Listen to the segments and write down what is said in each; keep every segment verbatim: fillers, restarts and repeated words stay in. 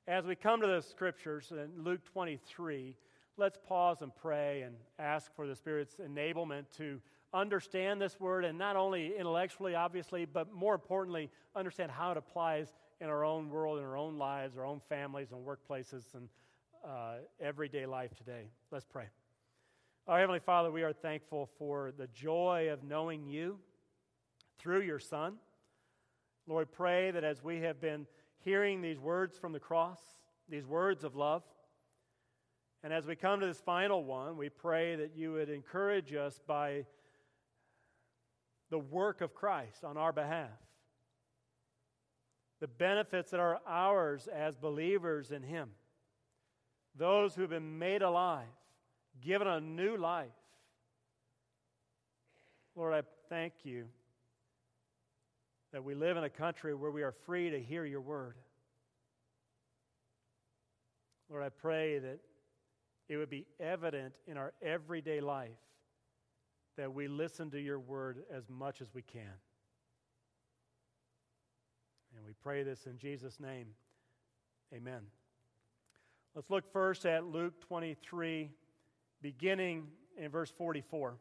As we come to the scriptures in Luke twenty-three, let's pause and pray and ask for the Spirit's enablement to understand this word, and not only intellectually, obviously, but more importantly, understand how it applies in our own world, in our own lives, our own families and workplaces, and uh, everyday life today. Let's pray. Our Heavenly Father, we are thankful for the joy of knowing You through Your Son. Lord, pray that as we have been hearing these words from the cross, these words of love, and as we come to this final one, we pray that You would encourage us by the work of Christ on our behalf, the benefits that are ours as believers in Him, those who have been made alive, given a new life. Lord, I thank You that we live in a country where we are free to hear Your word. Lord, I pray that it would be evident in our everyday life that we listen to Your word as much as we can. And we pray this in Jesus' name. Amen. Let's look first at Luke twenty-three, beginning in verse forty-four.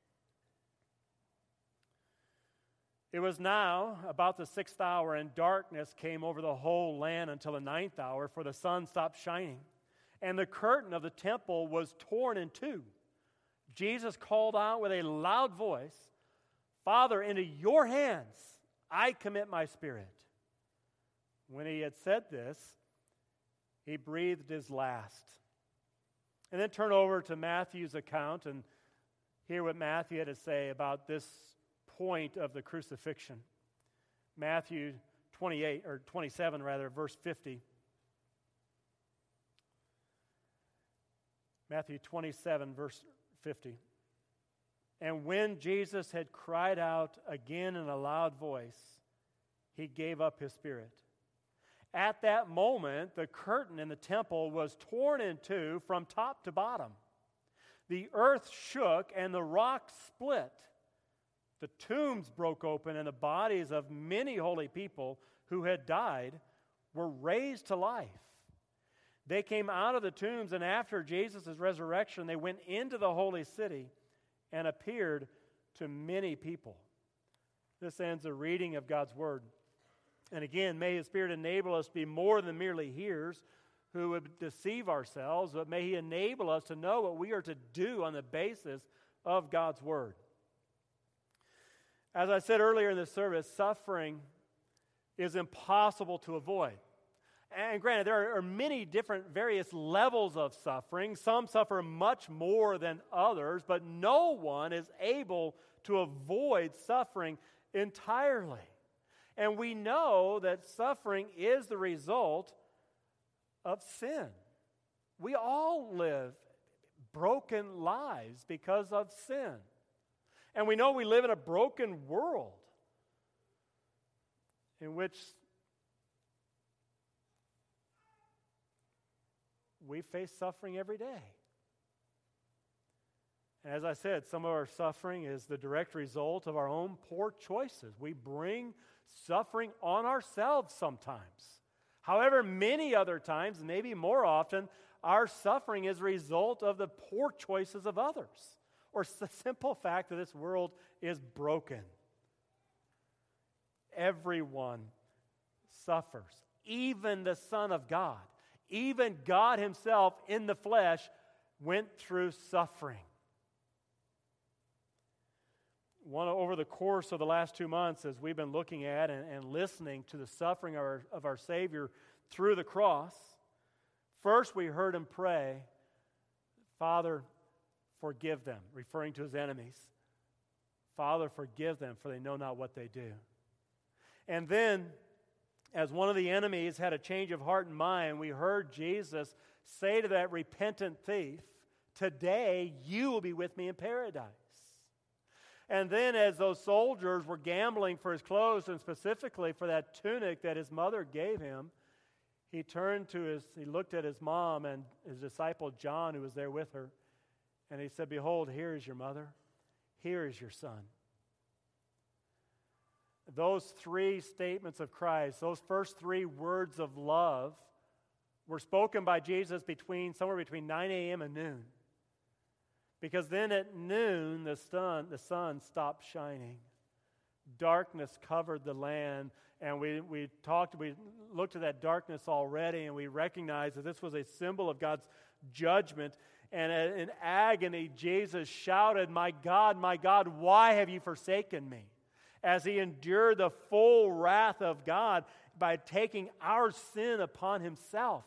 It was now about the sixth hour, and darkness came over the whole land until the ninth hour, for the sun stopped shining. And the curtain of the temple was torn in two. Jesus called out with a loud voice, "Father, into Your hands I commit my spirit." When He had said this, He breathed His last. And then turn over to Matthew's account and hear what Matthew had to say about this point of the crucifixion. Matthew twenty-eight, or twenty-seven rather, verse fifty. Matthew twenty-seven, verse fifty. And when Jesus had cried out again in a loud voice, He gave up His spirit. At that moment, the curtain in the temple was torn in two from top to bottom. The earth shook and the rock split. The tombs broke open, and the bodies of many holy people who had died were raised to life. They came out of the tombs, and after Jesus' resurrection, they went into the holy city and appeared to many people. This ends the reading of God's word. And again, may His Spirit enable us to be more than merely hearers who would deceive ourselves, but may He enable us to know what we are to do on the basis of God's word. As I said earlier in the service, suffering is impossible to avoid. And granted, there are many different various levels of suffering. Some suffer much more than others, but no one is able to avoid suffering entirely. And we know that suffering is the result of sin. We all live broken lives because of sin. And we know we live in a broken world in which we face suffering every day. And as I said, some of our suffering is the direct result of our own poor choices. We bring suffering on ourselves sometimes. However, many other times, maybe more often, our suffering is a result of the poor choices of others, or the simple fact that this world is broken. Everyone suffers, even the Son of God. Even God Himself in the flesh went through suffering. One, over the course of the last two months, as we've been looking at and, and listening to the suffering of our, of our Savior through the cross, first we heard Him pray, "Father, forgive them," referring to His enemies. "Father, forgive them, for they know not what they do." And then, as one of the enemies had a change of heart and mind, we heard Jesus say to that repentant thief, "Today you will be with me in paradise." And then as those soldiers were gambling for his clothes, and specifically for that tunic that his mother gave him, he turned to his, he looked at his mom and his disciple John, who was there with her, and he said, "Behold, here is your mother, here is your son." Those three statements of Christ, those first three words of love, were spoken by Jesus between somewhere between nine a.m. and noon. Because then at noon, the sun, the sun stopped shining. Darkness covered the land, and we, we talked, we looked at that darkness already, and we recognized that this was a symbol of God's judgment. And in agony, Jesus shouted, "My God, my God, why have you forsaken me?" As he endured the full wrath of God by taking our sin upon himself.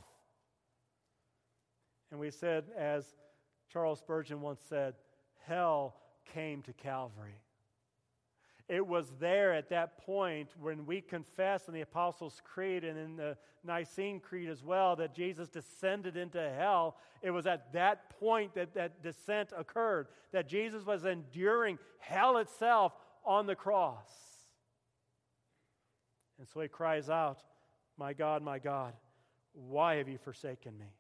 And we said, as Charles Spurgeon once said, hell came to Calvary. It was there at that point when we confess in the Apostles' Creed and in the Nicene Creed as well that Jesus descended into hell. It was at that point that that descent occurred, that Jesus was enduring hell itself on the cross. And so he cries out, "My God, my God, why have you forsaken me?"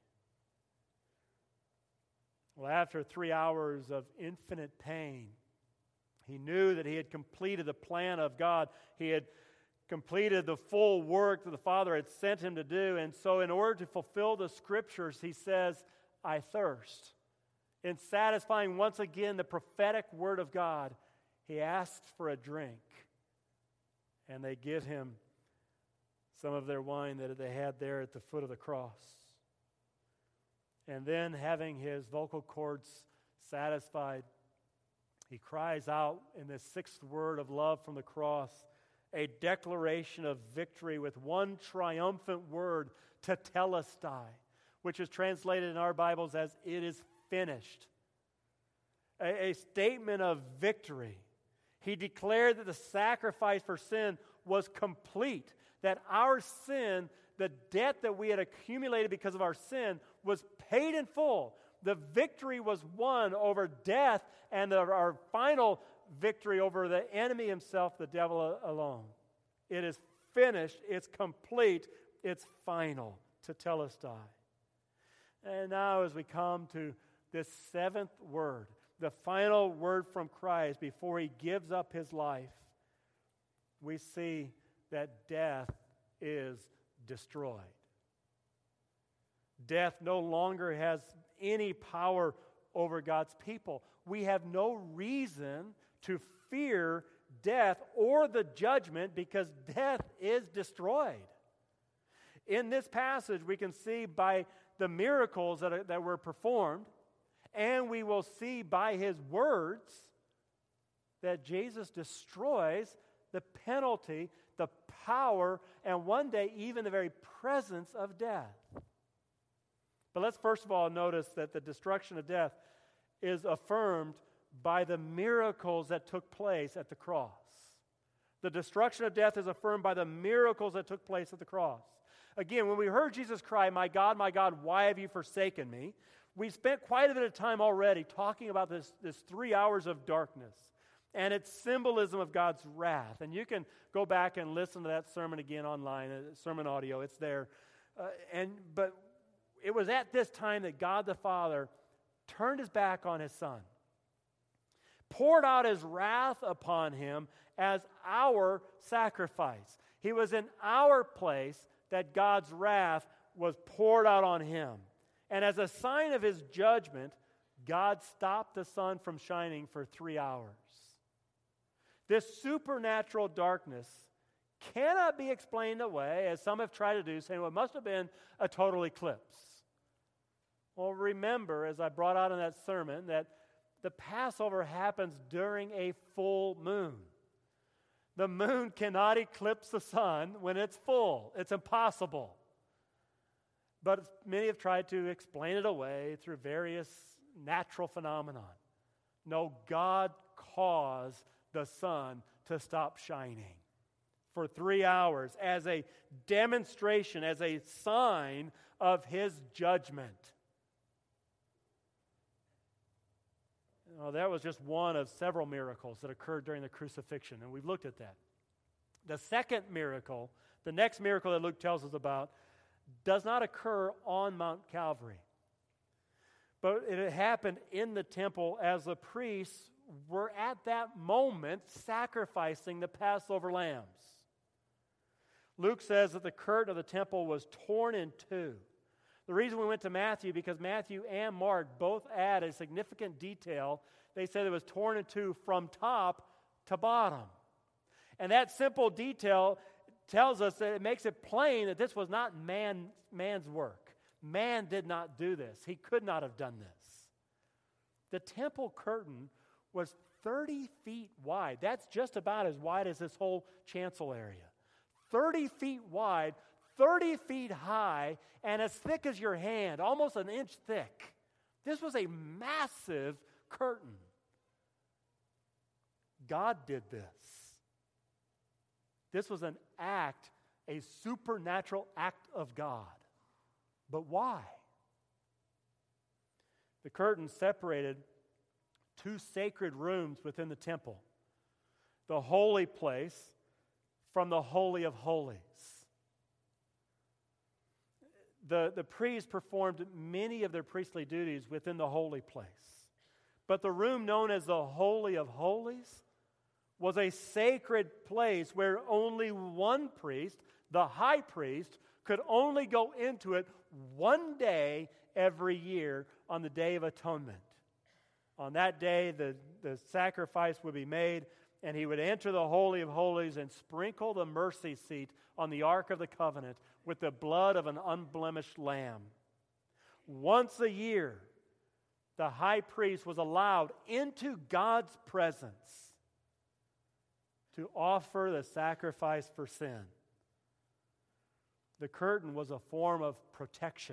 Well, after three hours of infinite pain, he knew that he had completed the plan of God. He had completed the full work that the Father had sent him to do. And so in order to fulfill the Scriptures, he says, "I thirst." In satisfying once again the prophetic word of God, he asks for a drink. And they give him some of their wine that they had there at the foot of the cross. And then, having his vocal cords satisfied, he cries out in this sixth word of love from the cross, a declaration of victory with one triumphant word, tetelestai, which is translated in our Bibles as "it is finished." A, a statement of victory. He declared that the sacrifice for sin was complete, that our sin, the debt that we had accumulated because of our sin, was paid in full. The victory was won over death and the, our final victory over the enemy himself, the devil alone. It is finished, it's complete, it's final, tetelestai. And now as we come to this seventh word, the final word from Christ before he gives up his life, we see that death is destroyed. Death no longer has any power over God's people. We have no reason to fear death or the judgment because death is destroyed. In this passage, we can see by the miracles that, are, that were performed, and we will see by his words that Jesus destroys the penalty, the power, and one day even the very presence of death. But let's first of all notice that the destruction of death is affirmed by the miracles that took place at the cross. The destruction of death is affirmed by the miracles that took place at the cross. Again, when we heard Jesus cry, "My God, my God, why have you forsaken me?" we spent quite a bit of time already talking about this, this three hours of darkness and its symbolism of God's wrath. And you can go back and listen to that sermon again online, uh, sermon audio, it's there. Uh, and but it was at this time that God the Father turned his back on his Son, poured out his wrath upon him as our sacrifice. He was in our place that God's wrath was poured out on him. And as a sign of his judgment, God stopped the sun from shining for three hours. This supernatural darkness cannot be explained away, as some have tried to do, saying, well, it must have been a total eclipse. Well, remember, as I brought out in that sermon, that the Passover happens during a full moon. The moon cannot eclipse the sun when it's full. It's impossible. But many have tried to explain it away through various natural phenomena. No, God caused the sun to stop shining for three hours as a demonstration, as a sign of his judgment. Well, that was just one of several miracles that occurred during the crucifixion, and we've looked at that. The second miracle, the next miracle that Luke tells us about, does not occur on Mount Calvary. But it happened in the temple as the priests were at that moment sacrificing the Passover lambs. Luke says that the curtain of the temple was torn in two. The reason we went to Matthew, because Matthew and Mark both add a significant detail. They said it was torn in two from top to bottom. And that simple detail tells us that it makes it plain that this was not man, man's work. Man did not do this. He could not have done this. The temple curtain was thirty feet wide. That's just about as wide as this whole chancel area. thirty feet wide, thirty feet high, and as thick as your hand, almost an inch thick. This was a massive curtain. God did this. This was an act, a supernatural act of God. But why? The curtain separated two sacred rooms within the temple, the holy place from the Holy of Holies. The, the priests performed many of their priestly duties within the holy place. But the room known as the Holy of Holies was a sacred place where only one priest, the high priest, could only go into it one day every year on the Day of Atonement. On that day, the, the sacrifice would be made, and he would enter the Holy of Holies and sprinkle the mercy seat on the Ark of the Covenant with the blood of an unblemished lamb. Once a year, the high priest was allowed into God's presence to offer the sacrifice for sin. The curtain was a form of protection,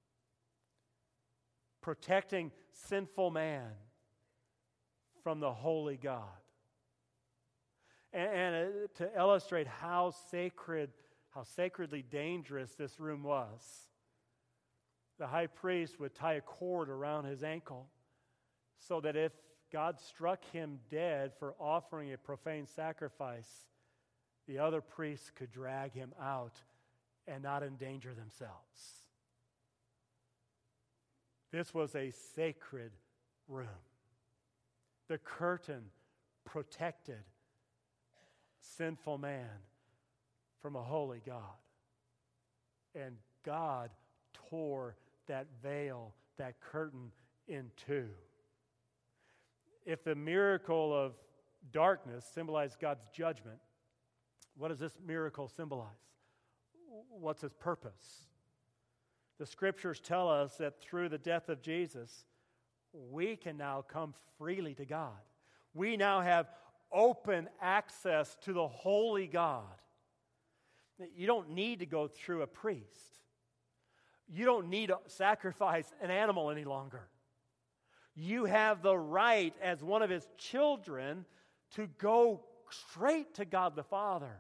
protecting sinful man from the holy God. And, and uh, to illustrate how sacred, how sacredly dangerous this room was, the high priest would tie a cord around his ankle so that if God struck him dead for offering a profane sacrifice, the other priests could drag him out and not endanger themselves. This was a sacred room. The curtain protected sinful man from a holy God. And God tore that veil, that curtain in two. If the miracle of darkness symbolized God's judgment, what does this miracle symbolize? What's its purpose? The Scriptures tell us that through the death of Jesus, we can now come freely to God. We now have open access to the holy God. You don't need to go through a priest. You don't need to sacrifice an animal any longer. You have the right as one of his children to go straight to God the Father.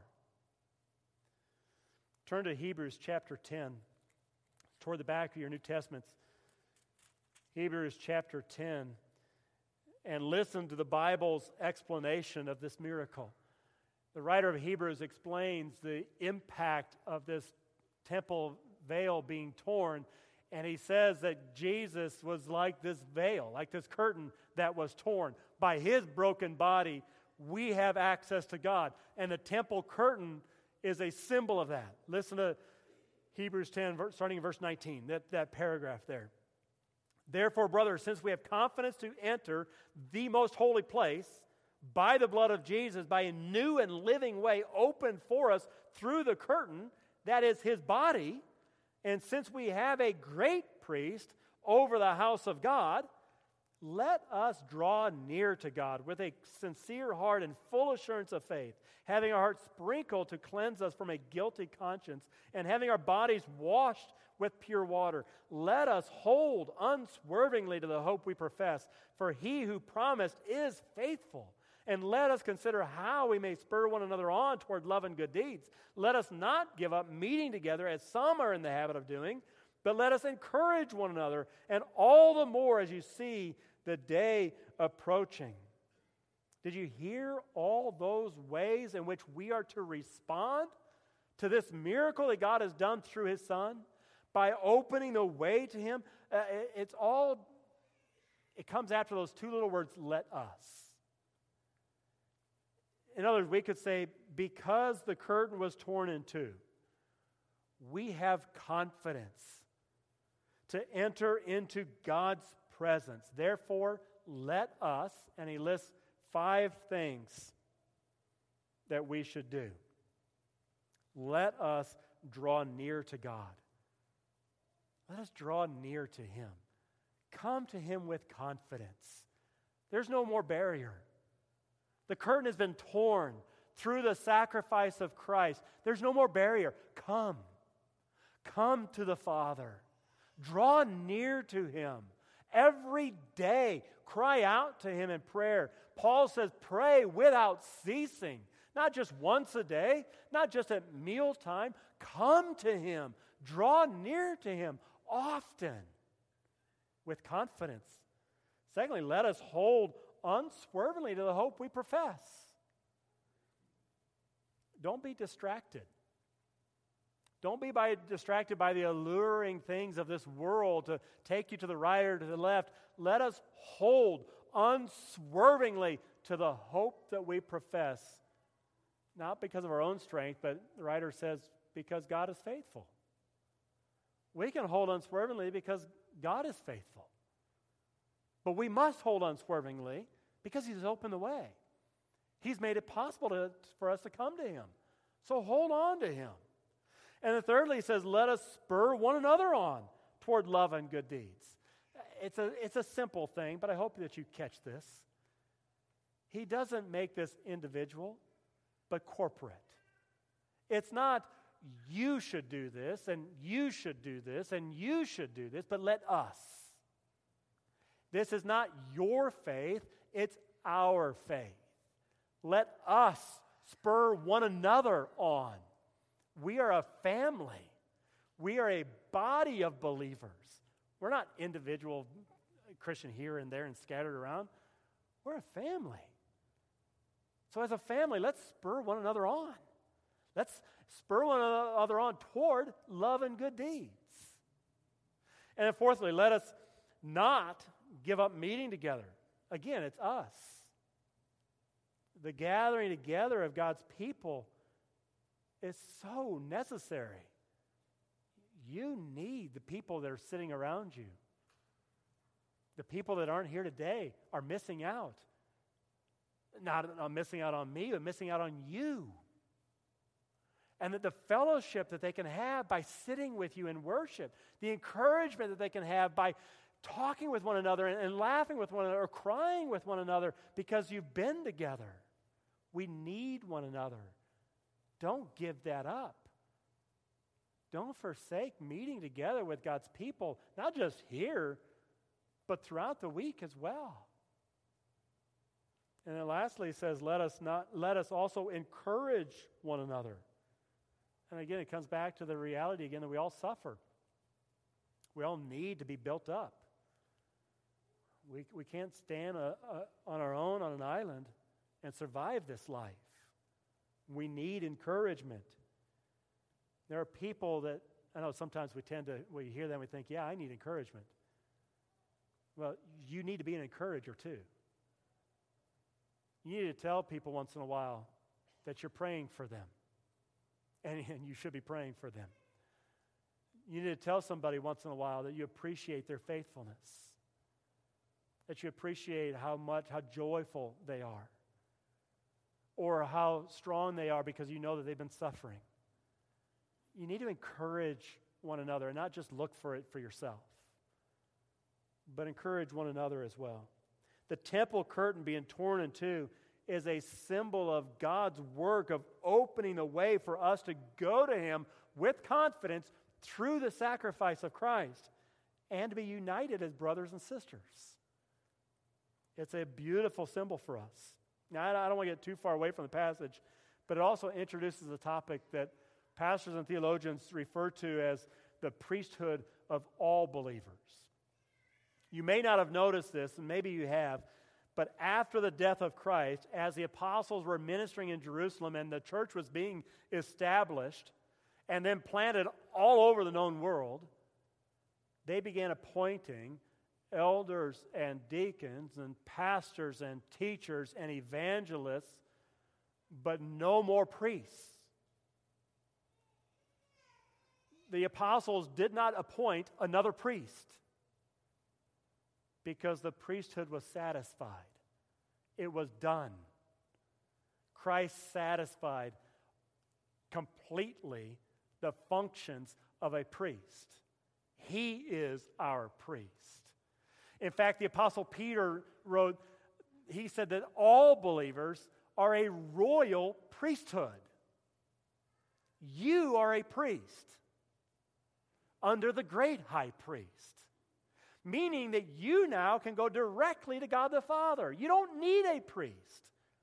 Turn to Hebrews chapter ten. Toward the back of your New Testaments. Hebrews chapter ten. And listen to the Bible's explanation of this miracle. The writer of Hebrews explains the impact of this temple veil being torn. And he says that Jesus was like this veil, like this curtain that was torn. By his broken body, we have access to God. And the temple curtain is a symbol of that. Listen to Hebrews ten, starting in verse nineteen, that, that paragraph there. Therefore, brothers, since we have confidence to enter the most holy place by the blood of Jesus, by a new and living way opened for us through the curtain, that is his body, and since we have a great priest over the house of God, let us draw near to God with a sincere heart and full assurance of faith, having our hearts sprinkled to cleanse us from a guilty conscience, and having our bodies washed with pure water. Let us hold unswervingly to the hope we profess, for he who promised is faithful. And let us consider how we may spur one another on toward love and good deeds. Let us not give up meeting together as some are in the habit of doing, but let us encourage one another, and all the more as you see the day approaching. Did you hear all those ways in which we are to respond to this miracle that God has done through his Son? By opening the way to him, uh, it's all, it comes after those two little words, let us. In other words, we could say, because the curtain was torn in two, we have confidence to enter into God's presence. Therefore, let us, and he lists five things that we should do. Let us draw near to God. Let us draw near to him. Come to him with confidence. There's no more barrier. The curtain has been torn through the sacrifice of Christ. There's no more barrier. Come. Come to the Father. Draw near to him. Every day, cry out to him in prayer. Paul says, pray without ceasing. Not just once a day, not just at mealtime. Come to him. Draw near to him often with confidence. Secondly, let us hold unswervingly to the hope we profess. Don't be distracted. Don't be by, distracted by the alluring things of this world to take you to the right or to the left. Let us hold unswervingly to the hope that we profess. Not because of our own strength, but the writer says, because God is faithful. We can hold unswervingly because God is faithful. But we must hold unswervingly because he's opened the way. He's made it possible to, for us to come to him. So hold on to him. And then thirdly, he says, let us spur one another on toward love and good deeds. It's a, it's a simple thing, but I hope that you catch this. He doesn't make this individual, but corporate. It's not you should do this, and you should do this, and you should do this, but let us. This is not your faith, it's our faith. Let us spur one another on. We are a family. We are a body of believers. We're not individual Christian here and there and scattered around. We're a family. So as a family, let's spur one another on. Let's spur one another on toward love and good deeds. And then fourthly, let us not give up meeting together. Again, it's us. The gathering together of God's people is so necessary. You need the people that are sitting around you. The people that aren't here today are missing out. Not, not missing out on me, but missing out on you. And that the fellowship that they can have by sitting with you in worship, the encouragement that they can have by talking with one another and, and laughing with one another or crying with one another because you've been together. We need one another. Don't give that up. Don't forsake meeting together with God's people, not just here, but throughout the week as well. And then lastly, he says, let us not let us also encourage one another. And again, it comes back to the reality again that we all suffer. We all need to be built up. We, we can't stand a, a, on our own on an island and survive this life. We need encouragement. There are people that, I know sometimes we tend to, we hear them and we think, yeah, I need encouragement. Well, you need to be an encourager too. You need to tell people once in a while that you're praying for them. And, and you should be praying for them. You need to tell somebody once in a while that you appreciate their faithfulness. That you appreciate how much, how joyful they are. Or how strong they are because you know that they've been suffering. You need to encourage one another and not just look for it for yourself, but encourage one another as well. The temple curtain being torn in two is a symbol of God's work of opening the way for us to go to him with confidence through the sacrifice of Christ and to be united as brothers and sisters. It's a beautiful symbol for us. Now, I don't want to get too far away from the passage, but it also introduces a topic that pastors and theologians refer to as the priesthood of all believers. You may not have noticed this, and maybe you have, but after the death of Christ, as the apostles were ministering in Jerusalem and the church was being established and then planted all over the known world, they began appointing elders and deacons and pastors and teachers and evangelists, but no more priests. the apostles did not appoint another priest because the priesthood was satisfied. It was done. Christ satisfied completely the functions of a priest. He is our priest. In fact, the Apostle Peter wrote, he said that all believers are a royal priesthood. You are a priest under the great high priest, meaning that you now can go directly to God the Father. You don't need a priest.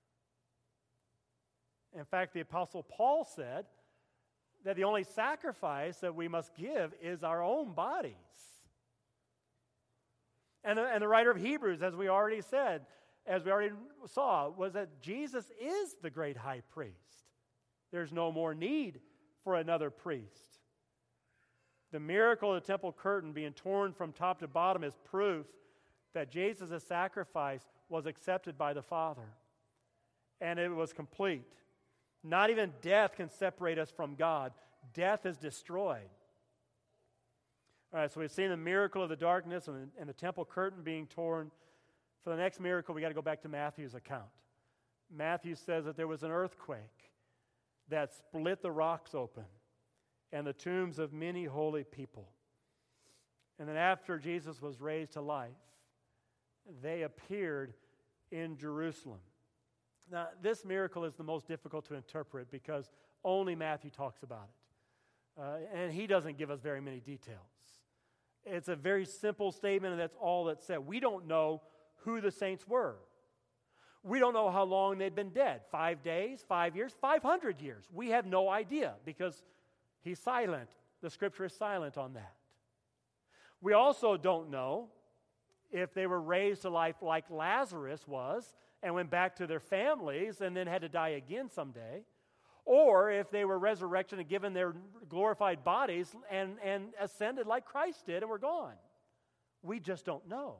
In fact, the Apostle Paul said that the only sacrifice that we must give is our own bodies. And the, and the writer of Hebrews, as we already said, as we already saw, was that Jesus is the great high priest. There's no more need for another priest. The miracle of the temple curtain being torn from top to bottom is proof that Jesus' sacrifice was accepted by the Father. And it was complete. Not even death can separate us from God. Death is destroyed. All right, so we've seen the miracle of the darkness and the, and the temple curtain being torn. For the next miracle, we got to go back to Matthew's account. Matthew says that there was an earthquake that split the rocks open and the tombs of many holy people. And then after Jesus was raised to life, they appeared in Jerusalem. Now, this miracle is the most difficult to interpret because only Matthew talks about it. Uh, and he doesn't give us very many details. It's a very simple statement, and that's all that's said. We don't know who the saints were. We don't know how long they'd been dead. Five days, five years, five hundred years. We have no idea because he's silent. The Scripture is silent on that. We also don't know if they were raised to life like Lazarus was and went back to their families and then had to die again someday, or if they were resurrected and given their glorified bodies and, and ascended like Christ did and were gone. We just don't know.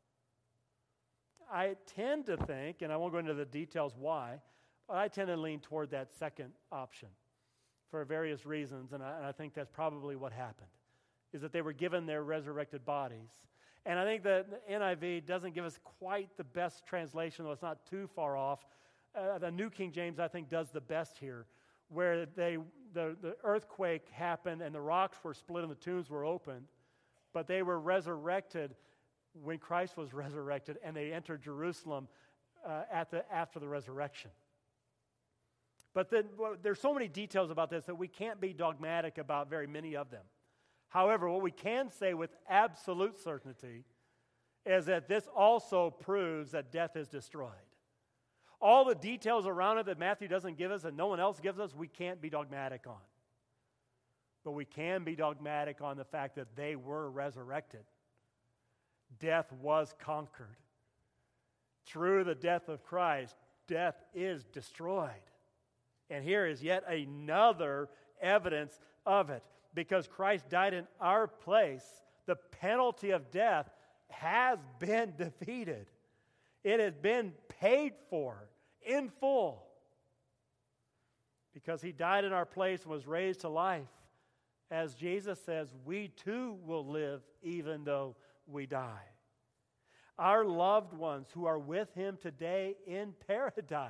I tend to think, and I won't go into the details why, but I tend to lean toward that second option for various reasons, and I, and I think that's probably what happened, is that they were given their resurrected bodies. And I think that the N I V doesn't give us quite the best translation, though it's not too far off. Uh, the New King James, I think, does the best here, where they the, the earthquake happened and the rocks were split and the tombs were opened, but they were resurrected when Christ was resurrected, and they entered Jerusalem uh, at the after the resurrection. But then, well, there's so many details about this that we can't be dogmatic about very many of them. However, what we can say with absolute certainty is that this also proves that death is destroyed. All the details around it that Matthew doesn't give us and no one else gives us, we can't be dogmatic on. But we can be dogmatic on the fact that they were resurrected. Death was conquered. Through the death of Christ, death is destroyed. And here is yet another evidence of it. Because Christ died in our place, the penalty of death has been defeated. It has been paid for in full. Because he died in our place and was raised to life. As Jesus says, we too will live even though we die. Our loved ones who are with him today in paradise.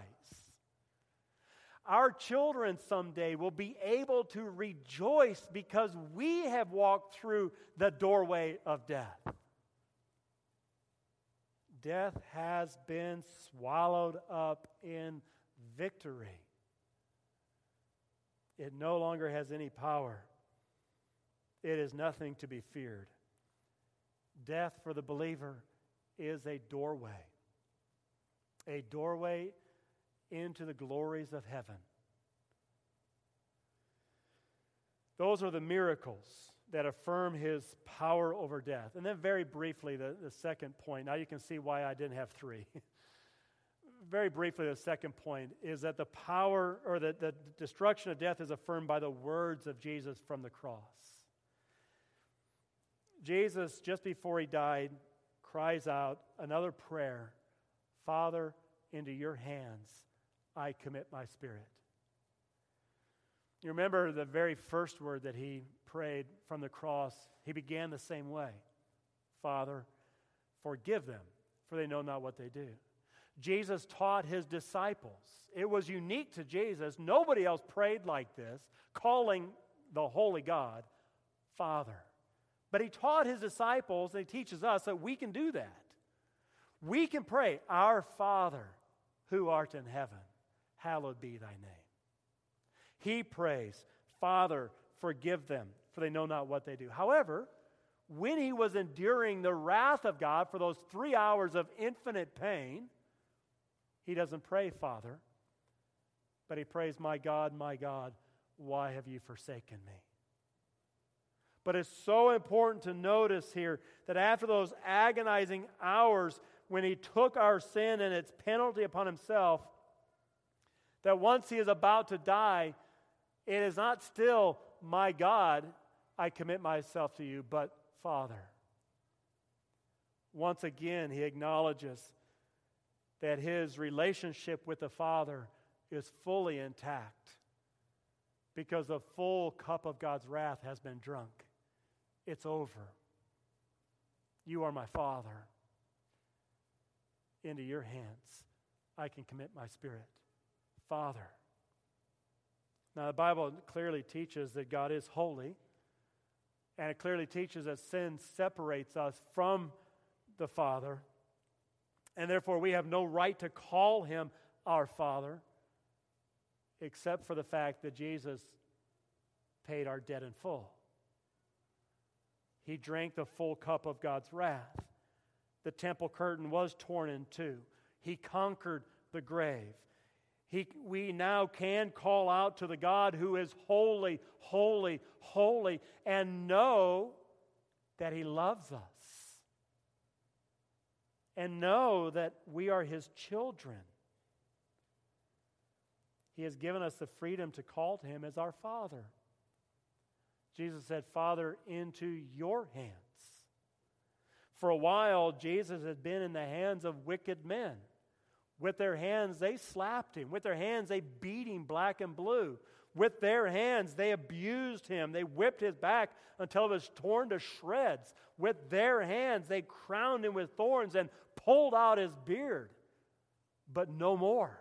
Our children someday will be able to rejoice because we have walked through the doorway of death. Death has been swallowed up in victory. It no longer has any power. It is nothing to be feared. Death for the believer is a doorway. A doorway into the glories of heaven. Those are the miracles that affirm his power over death. And then very briefly, the, the second point. Now you can see why I didn't have three. Very briefly, the second point is that the power or the, the destruction of death is affirmed by the words of Jesus from the cross. Jesus, just before he died, cries out another prayer, Father, into your hands I commit my spirit. You remember the very first word that he prayed from the cross, he began the same way. Father, forgive them, for they know not what they do. Jesus taught his disciples. It was unique to Jesus. Nobody else prayed like this, calling the holy God Father. But he taught his disciples, and he teaches us that we can do that. We can pray, Our Father, who art in heaven, hallowed be thy name. He prays, Father, forgive them, for they know not what they do. However, when he was enduring the wrath of God for those three hours of infinite pain, he doesn't pray, Father, but he prays, my God, my God, why have you forsaken me? But it's so important to notice here that after those agonizing hours when he took our sin and its penalty upon himself, that once he is about to die, it is not still, my God, I commit myself to you, but Father. Once again, he acknowledges that his relationship with the Father is fully intact because the full cup of God's wrath has been drunk. It's over. You are my Father. Into your hands I can commit my spirit. Father. Now, the Bible clearly teaches that God is holy, and it clearly teaches that sin separates us from the Father, and therefore we have no right to call him our Father, except for the fact that Jesus paid our debt in full. He drank the full cup of God's wrath. The temple curtain was torn in two. He conquered the grave. He, we now can call out to the God who is holy, holy, holy, and know that he loves us. And know that we are his children. He has given us the freedom to call to him as our Father. Jesus said, Father, into your hands. For a while, Jesus had been in the hands of wicked men. With their hands, they slapped him. With their hands, they beat him black and blue. With their hands, they abused him. They whipped his back until it was torn to shreds. With their hands, they crowned him with thorns and pulled out his beard. But no more.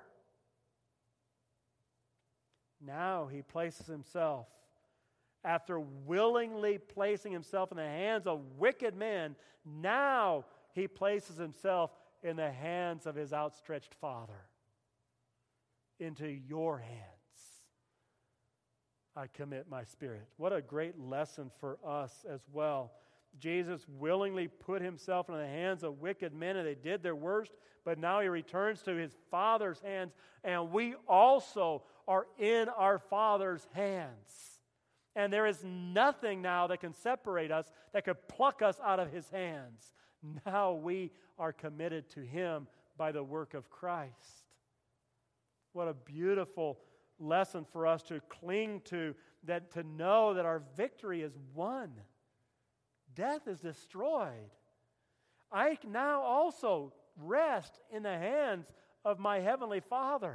Now he places himself, after willingly placing himself in the hands of wicked men, now he places himself in the hands of his outstretched Father. Into your hands I commit my spirit. What a great lesson for us as well. Jesus willingly put himself in the hands of wicked men, and they did their worst, but now he returns to his Father's hands, and we also are in our Father's hands. And there is nothing now that can separate us, that could pluck us out of his hands. Now we are committed to him by the work of Christ. What a beautiful lesson for us to cling to, that to know that our victory is won. Death is destroyed. I now also rest in the hands of my heavenly Father.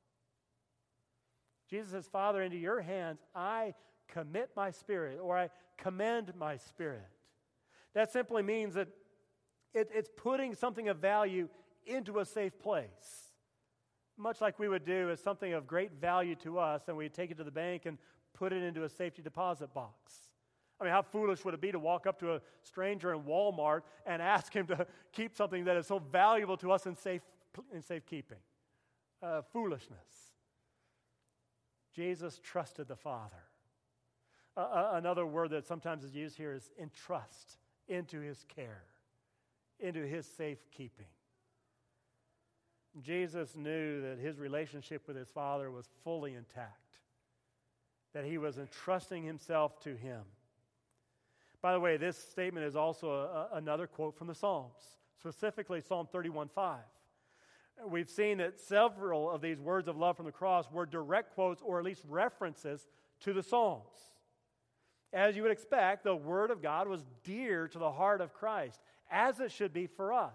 Jesus says, Father, into your hands I commit my spirit, or I commend my spirit. That simply means that it, it's putting something of value into a safe place. Much like we would do as something of great value to us, and we take it to the bank and put it into a safety deposit box. I mean, how foolish would it be to walk up to a stranger in Walmart and ask him to keep something that is so valuable to us in safe in safekeeping? Uh, foolishness. Jesus trusted the Father. Uh, another word that sometimes is used here is entrust, into his care, into his safekeeping. Jesus knew that his relationship with his Father was fully intact, that he was entrusting himself to him. By the way, this statement is also a, a, another quote from the Psalms, specifically Psalm thirty-one five. We've seen that several of these words of love from the cross were direct quotes, or at least references to the Psalms. As you would expect, the Word of God was dear to the heart of Christ, as it should be for us.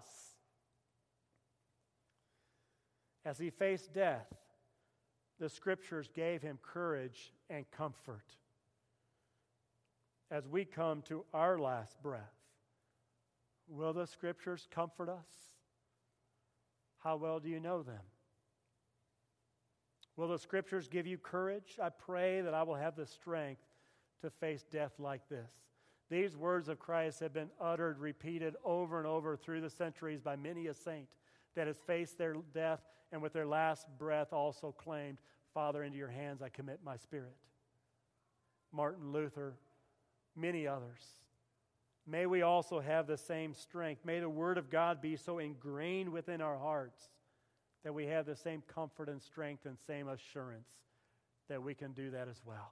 As he faced death, the Scriptures gave him courage and comfort. as we come to our last breath, will the Scriptures comfort us? How well do you know them? Will the Scriptures give you courage? I pray that I will have the strength to face death like this. These words of Christ have been uttered, repeated over and over through the centuries by many a saint that has faced their death and with their last breath also claimed, Father, into your hands I commit my spirit. Martin Luther, many others. May we also have the same strength. May the Word of God be so ingrained within our hearts that we have the same comfort and strength and same assurance that we can do that as well.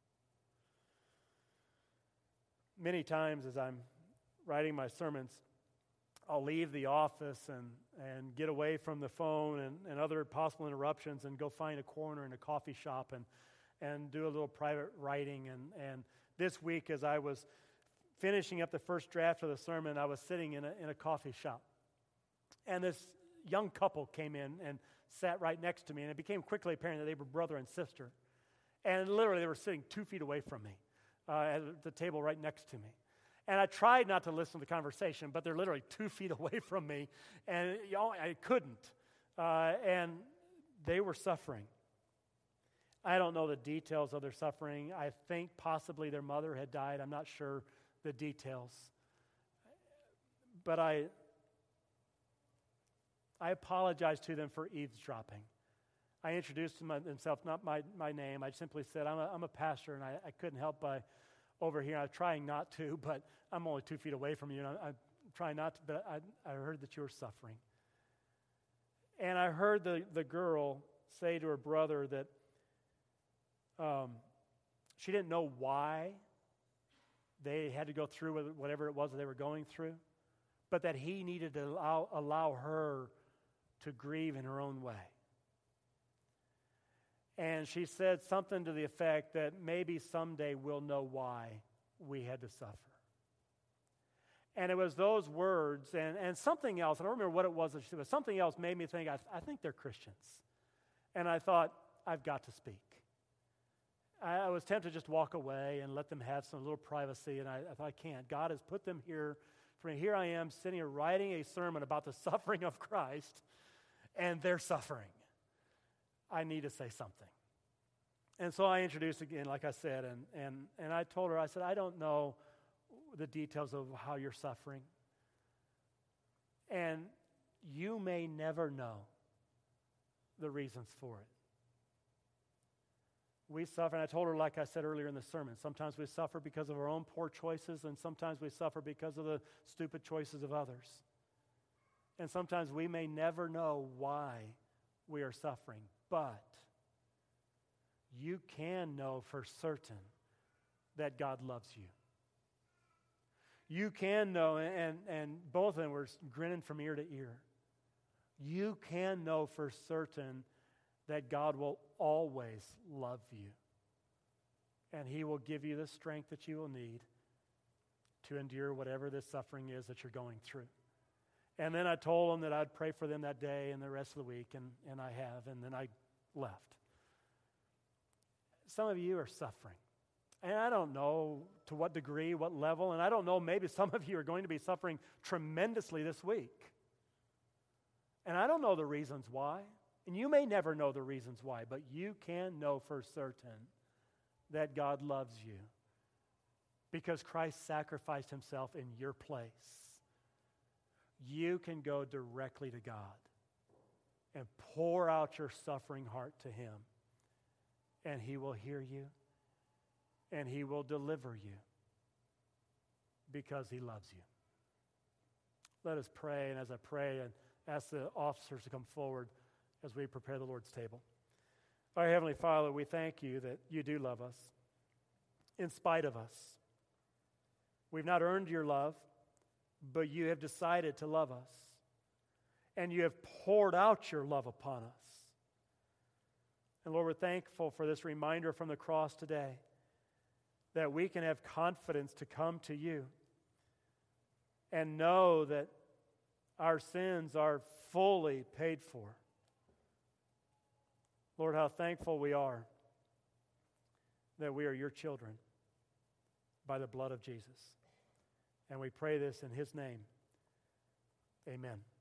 Many times as I'm writing my sermons, I'll leave the office and, and get away from the phone and, and other possible interruptions and go find a corner in a coffee shop and, and do a little private writing. And, and this week as I was finishing up the first draft of the sermon, I was sitting in a, in a coffee shop. And this young couple came in and sat right next to me, and it became quickly apparent that they were brother and sister. And literally they were sitting two feet away from me uh, at the table right next to me. And I tried not to listen to the conversation, but they're literally two feet away from me, and you know, I couldn't. Uh, and they were suffering. I don't know the details of their suffering. I think possibly their mother had died. I'm not sure the details. But I, I apologize to them for eavesdropping. I introduced myself, not my, my name. I simply said, I'm a, I'm a pastor, and I, I couldn't help by over here. I was trying not to, but I'm only two feet away from you, and I, I'm trying not to, but I, I heard that you were suffering. And I heard the, the girl say to her brother that um, she didn't know why they had to go through with whatever it was that they were going through, but that he needed to allow, allow her to grieve in her own way. And she said something to the effect that maybe someday we'll know why we had to suffer. And it was those words and, and something else, I don't remember what it was that she said, but something else made me think, I, I think they're Christians. And I thought, I've got to speak. I, I was tempted to just walk away and let them have some little privacy, and I, I thought, I can't. God has put them here. For here I am sitting here writing a sermon about the suffering of Christ, and they're suffering. I need to say something. And so I introduced again, like I said, and, and, and I told her, I said, I don't know the details of how you're suffering. And you may never know the reasons for it. We suffer, and I told her, like I said earlier in the sermon, sometimes we suffer because of our own poor choices, and sometimes we suffer because of the stupid choices of others. And sometimes we may never know why we are suffering, but you can know for certain that God loves you. You can know, and, and both of them were grinning from ear to ear. You can know for certain that God will always love you. And He will give you the strength that you will need to endure whatever this suffering is that you're going through. And then I told them that I'd pray for them that day and the rest of the week, and, and I have, and then I left. Some of you are suffering. And I don't know to what degree, what level, and I don't know, maybe some of you are going to be suffering tremendously this week. And I don't know the reasons why. And you may never know the reasons why, but you can know for certain that God loves you because Christ sacrificed Himself in your place. You can go directly to God and pour out your suffering heart to Him, and He will hear you, and He will deliver you because He loves you. Let us pray, and as I pray, and ask the officers to come forward as we prepare the Lord's table. Our Heavenly Father, we thank You that You do love us in spite of us. We've not earned Your love, but You have decided to love us, and You have poured out Your love upon us. And Lord, we're thankful for this reminder from the cross today that we can have confidence to come to You and know that our sins are fully paid for. Lord, how thankful we are that we are Your children, by the blood of Jesus. And we pray this in his name. Amen.